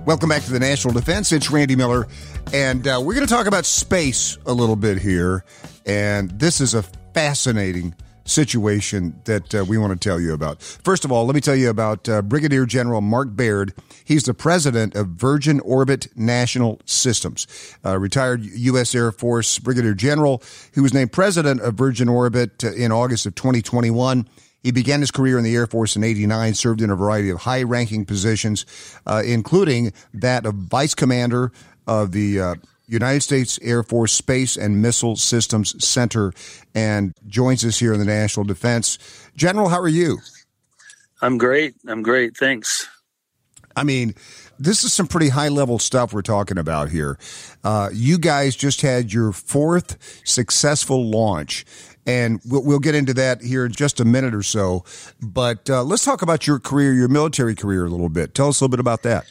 Welcome back to the National Defense. It's Randy Miller, and we're going to talk about space a little bit here. And this is a fascinating situation that we want to tell you about. First of all, let me tell you about Brigadier General Mark Baird. He's the president of Virgin Orbit National Systems, retired U.S. Air Force Brigadier General who was named president of Virgin Orbit in August of 2021. He began his career in the Air Force in '89, served in a variety of high-ranking positions, including that of Vice Commander of the United States Air Force Space and Missile Systems Center, and joins us here in the National Defense. General, how are you? I'm great. Thanks. I mean, this is some pretty high-level stuff we're talking about here. You guys just had your fourth successful launch. And we'll get into that here in just a minute or so. But let's talk about your career, your military career a little bit. Tell us a little bit about that.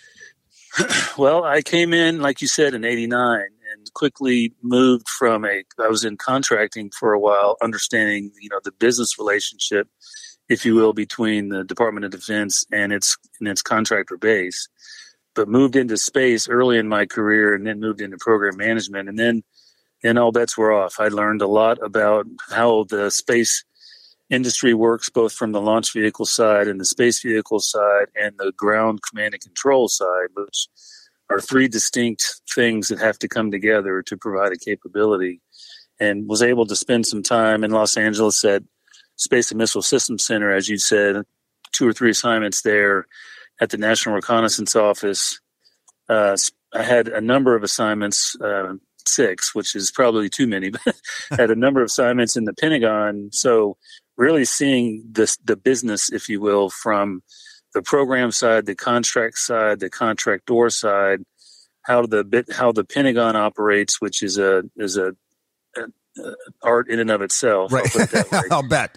Well, I came in, like you said, in '89 and quickly moved from I was in contracting for a while, understanding, the business relationship, if you will, between the Department of Defense and its contractor base. But moved into space early in my career and then moved into program management. And then all bets were off. I learned a lot about how the space industry works, both from the launch vehicle side and the space vehicle side and the ground command and control side, which are three distinct things that have to come together to provide a capability. And was able to spend some time in Los Angeles at Space and Missile Systems Center, as you said, 2 or 3 assignments there at the National Reconnaissance Office. I had a number of assignments, 6, which is probably too many, but had a number of assignments in the Pentagon. So really seeing the business, if you will, from the program side, the contract side, the contractor side, how the Pentagon operates, which is a art in and of itself. Right. I'll put it that way. I'll bet.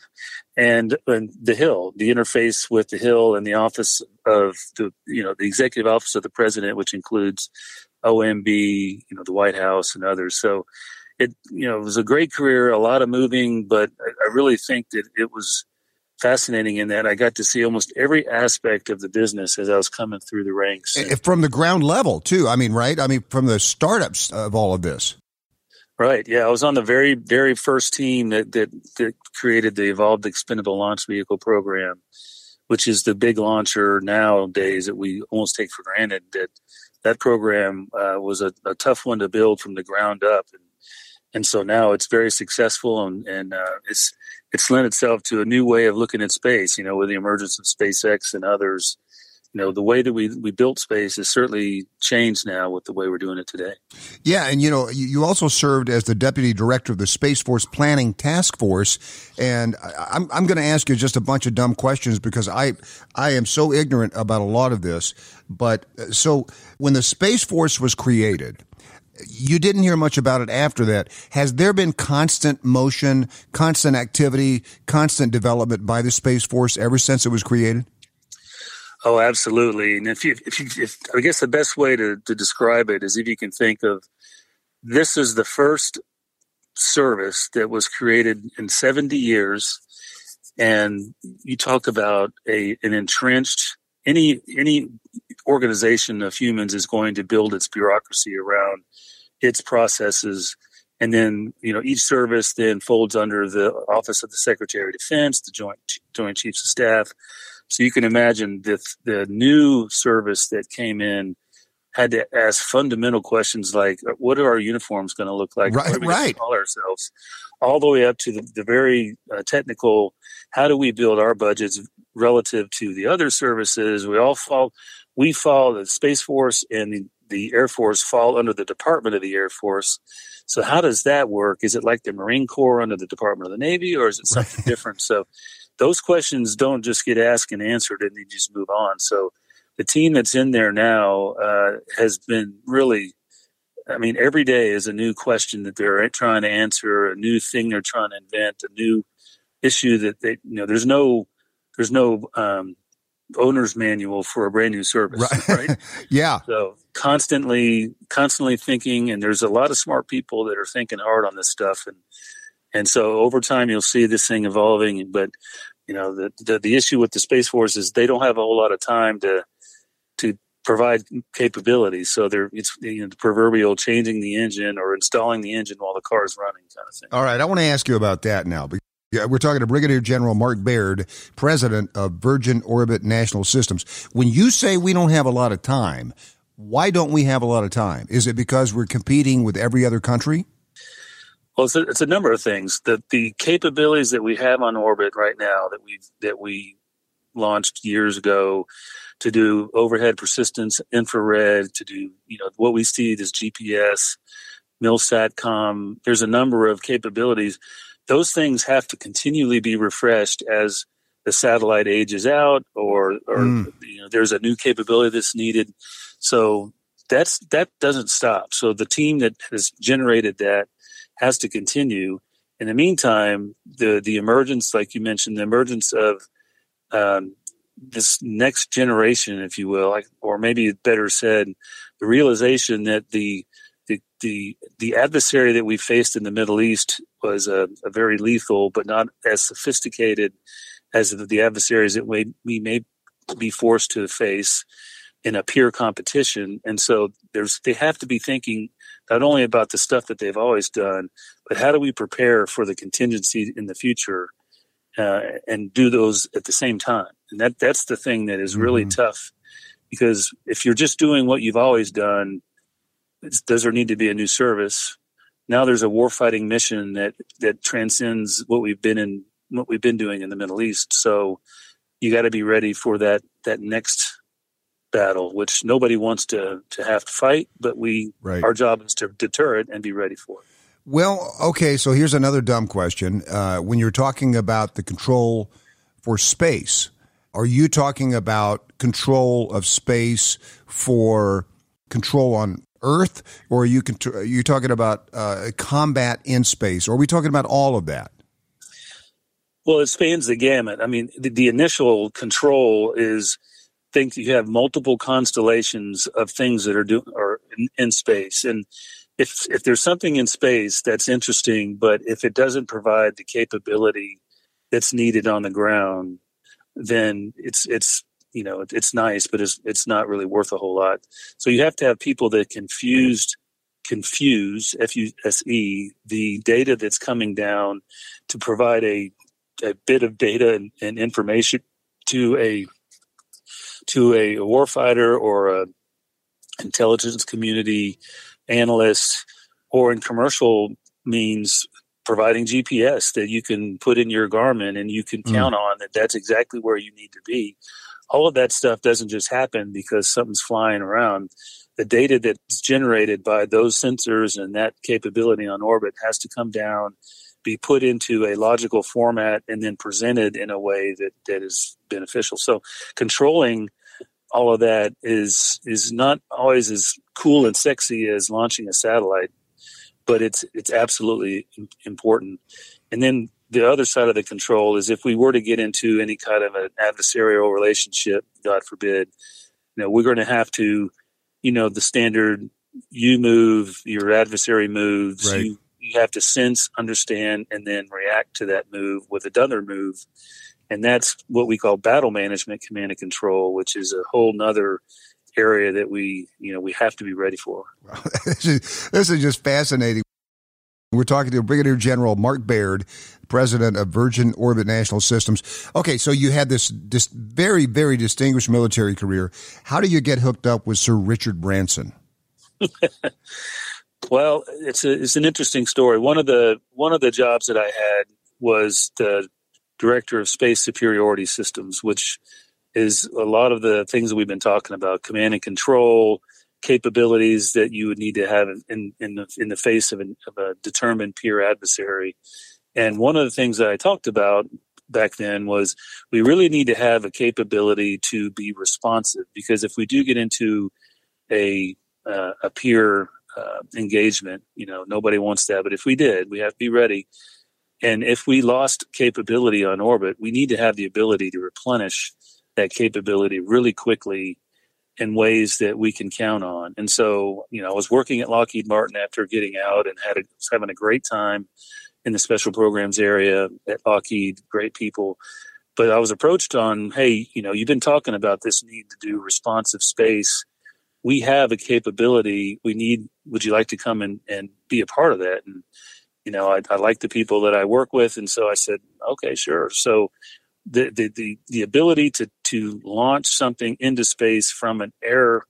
And the Hill, the interface with the Hill and the office of the executive office of the president, which includes OMB, the White House and others. So it was a great career, a lot of moving, but I really think that it was fascinating in that I got to see almost every aspect of the business as I was coming through the ranks. From the ground level too. I mean, right? I mean, from the startups of all of this. Right. Yeah. I was on the very, very first team that created the Evolved Expendable Launch Vehicle program, which is the big launcher nowadays that we almost take for granted. That program was a tough one to build from the ground up. And so now it's very successful and it's lent itself to a new way of looking at space, with the emergence of SpaceX and others. The way that we built space has certainly changed now with the way we're doing it today. Yeah, and you also served as the deputy director of the Space Force Planning Task Force, and I'm going to ask you just a bunch of dumb questions because I am so ignorant about a lot of this. But so when the Space Force was created, you didn't hear much about it after that. Has there been constant motion, constant activity, constant development by the Space Force ever since it was created? Oh, absolutely. And if I guess the best way to describe it is if you can think of this is the first service that was created in 70 years. And you talk about an entrenched, any organization of humans is going to build its bureaucracy around its processes. And then, each service then folds under the Office of the Secretary of Defense, the Joint Chiefs of Staff. So you can imagine the new service that came in had to ask fundamental questions like, what are our uniforms going to look like? Right, what are we going to call ourselves? All the way up to the very technical, how do we build our budgets relative to the other services? We fall, the Space Force and the Air Force fall under the Department of the Air Force. So how does that work? Is it like the Marine Corps under the Department of the Navy, or is it something different? So those questions don't just get asked and answered and they just move on. So the team that's in there now has been really, every day is a new question that they're trying to answer, a new thing they're trying to invent, a new issue that there's no owner's manual for a brand new service, right? Yeah. So constantly thinking, and there's a lot of smart people that are thinking hard on this stuff. And so over time, you'll see this thing evolving. But, the issue with the Space Force is they don't have a whole lot of time to provide capabilities. So it's the proverbial changing the engine or installing the engine while the car is running kind of thing. All right, I want to ask you about that now. We're talking to Brigadier General Mark Baird, president of Virgin Orbit National Systems. When you say we don't have a lot of time, why don't we have a lot of time? Is it because we're competing with every other country? Well, it's a number of things. The capabilities that we have on orbit right now that we launched years ago to do overhead persistence, infrared, to do what we see as GPS, MILSATCOM. There's a number of capabilities. Those things have to continually be refreshed as the satellite ages out, or there's a new capability that's needed. So that doesn't stop. So the team that has generated that has to continue. In the meantime, the emergence, like you mentioned, the emergence of this next generation, if you will, or maybe better said, the realization that the adversary that we faced in the Middle East was a very lethal, but not as sophisticated as the adversaries that we may be forced to face in a peer competition. And so they have to be thinking not only about the stuff that they've always done, but how do we prepare for the contingency in the future and do those at the same time. And that's the thing that is really tough, because if you're just doing what you've always done, does there need to be a new service? Now there's a warfighting mission that transcends what we've been doing in the Middle East. So you got to be ready for that next battle, which nobody wants to have to fight, but our job is to deter it and be ready for it. Well, okay, so here's another dumb question. When you're talking about the control for space, are you talking about control of space for control on Earth, or are you talking about combat in space, or are we talking about all of that? Well, it spans the gamut. I mean, the initial control is think you have multiple constellations of things that are in space, and if there's something in space that's interesting, but if it doesn't provide the capability that's needed on the ground, then it's nice, but it's not really worth a whole lot. So you have to have people that confuse FUSE, the data that's coming down to provide a bit of data and information to a warfighter or a intelligence community analyst, or in commercial means providing GPS that you can put in your Garmin and you can count on that's exactly where you need to be. All of that stuff doesn't just happen because something's flying around. The data that's generated by those sensors and that capability on orbit has to come down, be put into a logical format, and then presented in a way that is beneficial. So controlling all of that is not always as cool and sexy as launching a satellite, but it's absolutely important. And then the other side of the control is if we were to get into any kind of an adversarial relationship, God forbid, we're going to have to, the standard, you move, your adversary moves, right. You have to sense, understand, and then react to that move with another move. And that's what we call battle management, command and control, which is a whole nother area that we have to be ready for. Wow. This is just fascinating. We're talking to Brigadier General Mark Baird, president of Virgin Orbit National Systems. Okay, so you had this very, very distinguished military career. How do you get hooked up with Sir Richard Branson? Well, it's an interesting story. One of the jobs that I had was the Director of Space Superiority Systems, which is a lot of the things that we've been talking about: command and control capabilities that you would need to have in the face of a determined peer adversary. And one of the things that I talked about back then was we really need to have a capability to be responsive, because if we do get into a peer engagement, nobody wants that, but if we did, we have to be ready. And if we lost capability on orbit, we need to have the ability to replenish that capability really quickly in ways that we can count on. And so, I was working at Lockheed Martin after getting out and was having a great time in the special programs area at Lockheed, great people. But I was approached on, hey, you've been talking about this need to do responsive space. we have a capability. Would you like to come and be a part of that? And, I like the people that I work with. And so I said, okay, sure. So the ability to launch something into space from an air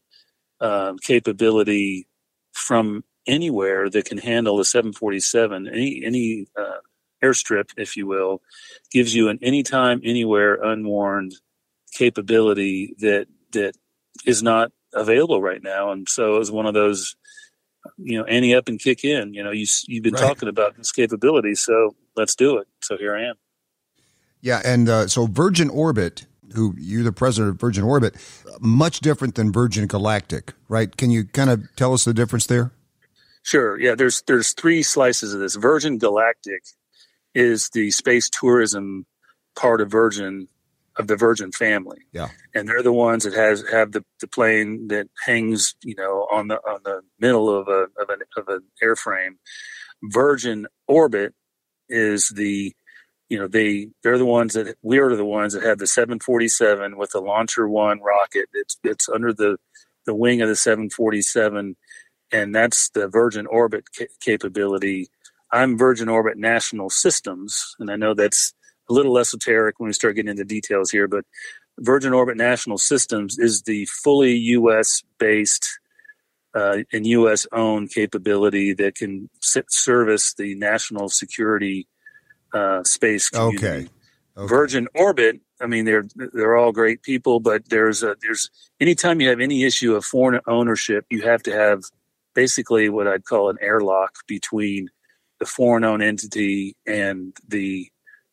capability from anywhere that can handle the 747, any airstrip, if you will, gives you an anytime, anywhere, unwarned capability that is not available right now. And so it was one of those, ante up and kick in. You've been talking about this capability, so let's do it. So here I am. Yeah, and so Virgin Orbit, you're the president of Virgin Orbit, much different than Virgin Galactic, right? Can you kind of tell us the difference there? Sure. Yeah, there's three slices of this. Virgin Galactic is the space tourism part of the Virgin family. Yeah. And they're the ones that have the plane that hangs, on the middle of an airframe. Virgin Orbit is they're the ones that we are the ones that have the 747 with the Launcher One rocket. It's under the wing of the 747, and that's the Virgin Orbit capability. I'm Virgin Orbit National Systems, and I know that's a little esoteric when we start getting into details here, but Virgin Orbit National Systems is the fully U.S. based and U.S. owned capability that can service the national security space community. Okay. Virgin Orbit, I mean, they're all great people, but there's anytime you have any issue of foreign ownership, you have to have basically what I'd call an airlock between the foreign owned entity and the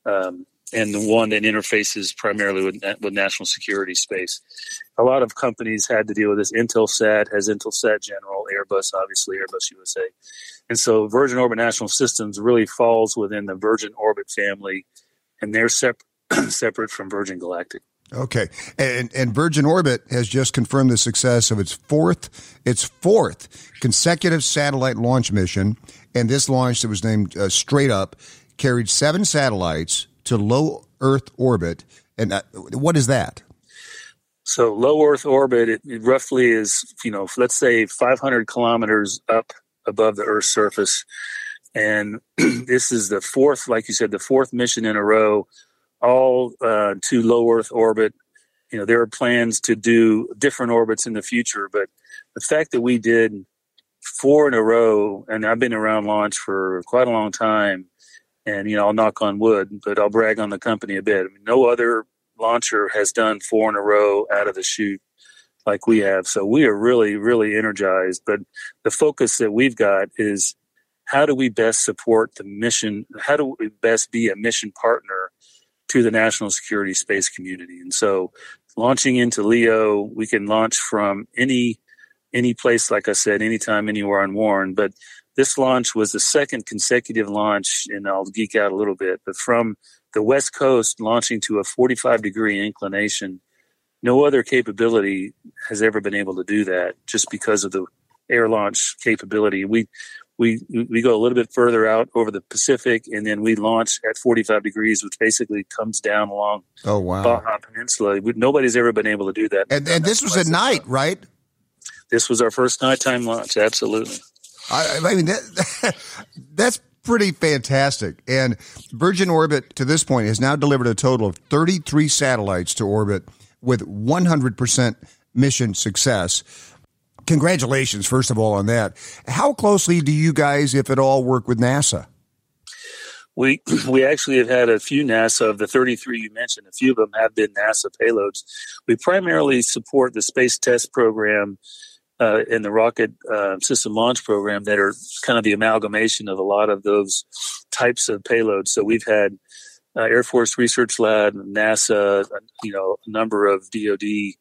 one that interfaces primarily with national security space. A lot of companies had to deal with this. Intelsat has Intelsat General, Airbus, obviously, Airbus USA. And so Virgin Orbit National Systems really falls within the Virgin Orbit family, and they're separate from Virgin Galactic. Okay. And Virgin Orbit has just confirmed the success of its fourth consecutive satellite launch mission. And this launch that was named Straight Up carried 7 satellites to low Earth orbit. And what is that? So low Earth orbit, it roughly is, let's say 500 kilometers up above the Earth's surface. And this is the fourth, like you said, the fourth mission in a row, all to low Earth orbit. There are plans to do different orbits in the future, but the fact that we did 4 in a row, and I've been around launch for quite a long time, and, I'll knock on wood, but I'll brag on the company a bit. I mean, no other launcher has done 4 in a row out of the chute like we have. So we are really, really energized. But the focus that we've got is how do we best support the mission? How do we best be a mission partner to the national security space community? And so launching into LEO, we can launch from any place, like I said, anytime, anywhere unwarned. But this launch was the second consecutive launch, and I'll geek out a little bit, but from the West Coast launching to a 45-degree inclination, no other capability has ever been able to do that just because of the air launch capability. We go a little bit further out over the Pacific, and then we launch at 45 degrees, which basically comes down along Baja Peninsula. Nobody's ever been able to do that. And this was at night, right? This was our first nighttime launch, absolutely. I mean, that's pretty fantastic. And Virgin Orbit, to this point, has now delivered a total of 33 satellites to orbit with 100% mission success. Congratulations, first of all, on that. How closely do you guys, if at all, work with NASA? We actually have had a few NASA, of the 33 you mentioned, a few of them have been NASA payloads. We primarily support the Space Test Program and the Rocket System Launch Program that are kind of the amalgamation of a lot of those types of payloads. So we've had Air Force Research Lab, NASA, a number of DoD,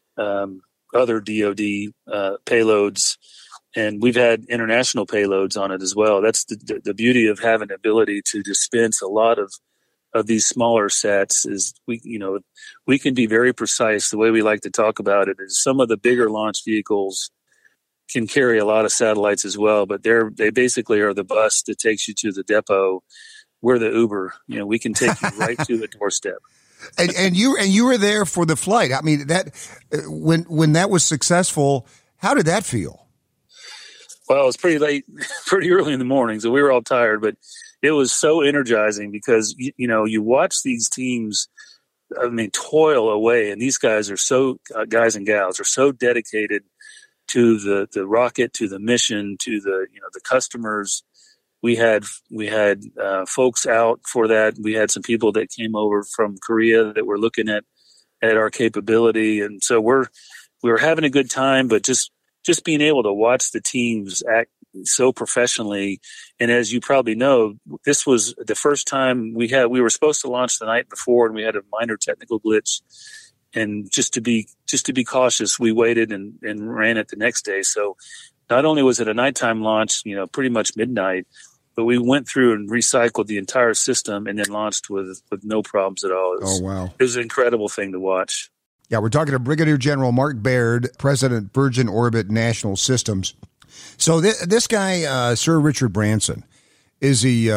other DoD payloads, and we've had international payloads on it as well. That's the beauty of having the ability to dispense a lot of these smaller sets is we can be very precise. The way we like to talk about it is some of the bigger launch vehicles can carry a lot of satellites as well, but they basically are the bus that takes you to the depot. We're the Uber. We can take you right to the doorstep. And you were there for the flight. I mean, that when that was successful, How did that feel? Well, it was pretty late, pretty early in the morning, so we were all tired, but it was so energizing because, you watch these teams, toil away, and these guys are guys and gals are so dedicated to the rocket, to the mission, to the customers. We had folks out for that. We had some people that came over from Korea that were looking at our capability, and so we were having a good time. But just being able to watch the teams act so professionally, and as you probably know, this was the first time we were supposed to launch the night before, and we had a minor technical glitch. And just to be cautious, we waited and ran it the next day. So not only was it a nighttime launch, pretty much midnight, but we went through and recycled the entire system and then launched with no problems at all. Wow. It was an incredible thing to watch. Yeah, we're talking to Brigadier General Mark Baird, President, Virgin Orbit National Systems. So this guy, Sir Richard Branson, is he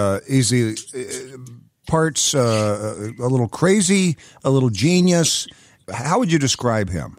parts a little crazy, a little genius? How would you describe him?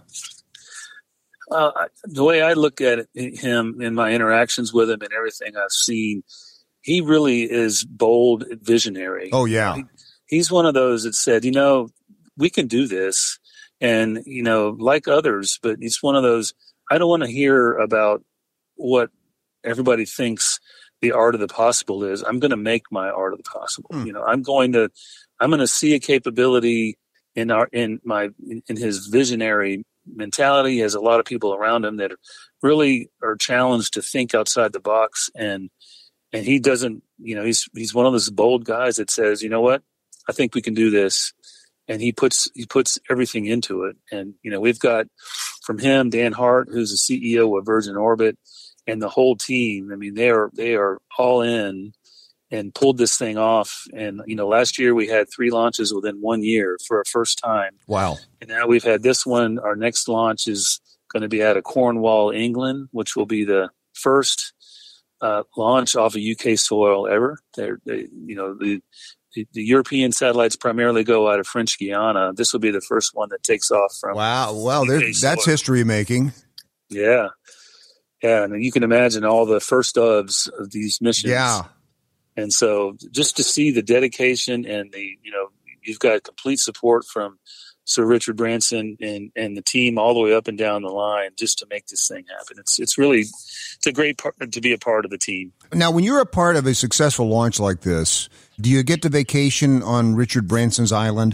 The way I look at him in my interactions with him and everything I've seen, he really is bold, visionary. Oh, yeah. He's one of those that said, we can do this. And, like others, but he's one of those, I don't want to hear about what everybody thinks the art of the possible is. I'm going to make my art of the possible. I'm going to see a capability in his visionary mentality. He has a lot of people around him that really are challenged to think outside the box, and he doesn't. He's one of those bold guys that says, what, I think we can do this, and he puts everything into it. And we've got from him Dan Hart, who's the CEO of Virgin Orbit, and the whole team. They are all in and pulled this thing off. And, last year we had 3 launches within 1 year for a first time. Wow. And now we've had this one. Our next launch is going to be out of Cornwall, England, which will be the first launch off of UK soil ever. The European satellites primarily go out of French Guiana. This will be the first one that takes off from. Wow. Well, that's history making. Yeah. Yeah. And you can imagine all the first of these missions. Yeah. And so just to see the dedication and you've got complete support from Sir Richard Branson and the team all the way up and down the line just to make this thing happen. It's a great part to be a part of the team. Now, when you're a part of a successful launch like this, do you get to vacation on Richard Branson's island?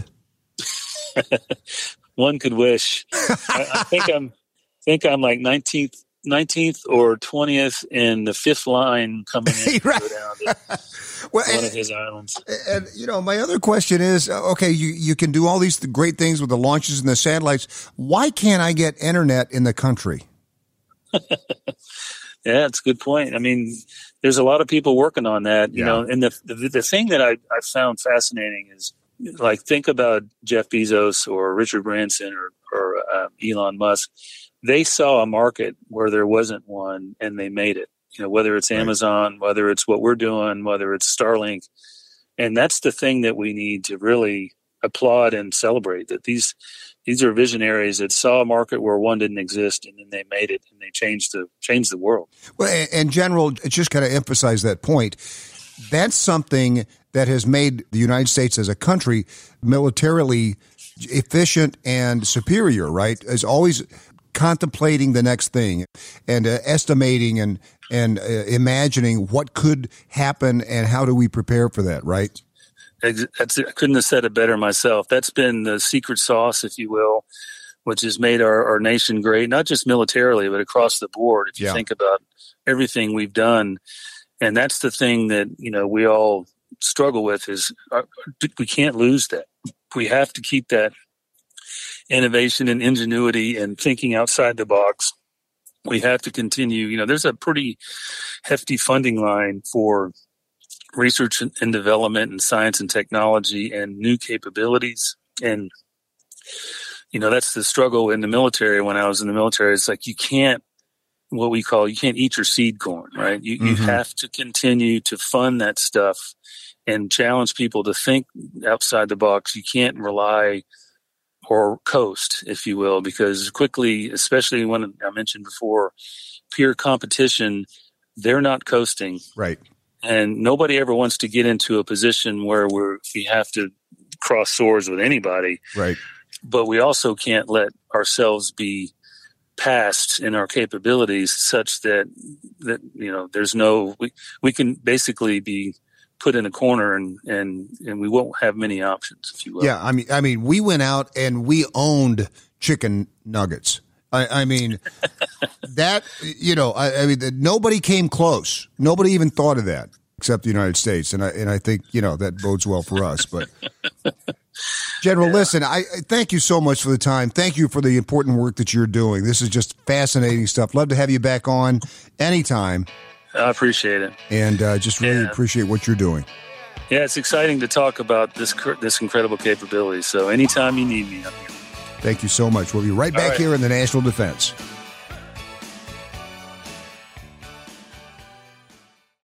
One could wish. I think I'm like 19th or 20th in the 5th line coming in right. to go down to one of his islands. And, my other question is, okay, you can do all these great things with the launches and the satellites. Why can't I get internet in the country? Yeah, it's a good point. There's a lot of people working on that, and the thing that I found fascinating is, like, think about Jeff Bezos or Richard Branson or Elon Musk. They saw a market where there wasn't one, and they made it. Whether it's Amazon, whether it's what we're doing, whether it's Starlink. And that's the thing that we need to really applaud and celebrate, that these are visionaries that saw a market where one didn't exist, and then they made it, and they changed the world. Well, and General, just kind of emphasize that point. That's something that has made the United States as a country militarily efficient and superior, right? Is always contemplating the next thing and estimating and imagining what could happen and how do we prepare for that, right? I couldn't have said it better myself. That's been the secret sauce, if you will, which has made our nation great, not just militarily, but across the board. If you think about everything we've done, and that's the thing that, we all struggle with is we can't lose that. We have to keep that innovation and ingenuity and thinking outside the box. We have to continue. There's a pretty hefty funding line for research and development and science and technology and new capabilities. And, that's the struggle in the military. When I was in the military, it's like you can't eat your seed corn, right? You have to continue to fund that stuff and challenge people to think outside the box. You can't rely or coast, if you will, because quickly, especially when I mentioned before, peer competition, they're not coasting. Right. And nobody ever wants to get into a position where we have to cross swords with anybody. Right. But we also can't let ourselves be past in our capabilities such that there's we can basically be put in a corner and we won't have many options, if you will. Yeah. I mean, we went out and we owned chicken nuggets. I mean, that, nobody came close. Nobody even thought of that except the United States. And I think, that bodes well for us. But General, listen, I thank you so much for the time. Thank you for the important work that you're doing. This is just fascinating stuff. Love to have you back on anytime. I appreciate it. And just really appreciate what you're doing. Yeah, it's exciting to talk about this incredible capability. So anytime you need me, I'm here. Thank you so much. We'll be right back here in the National Defense.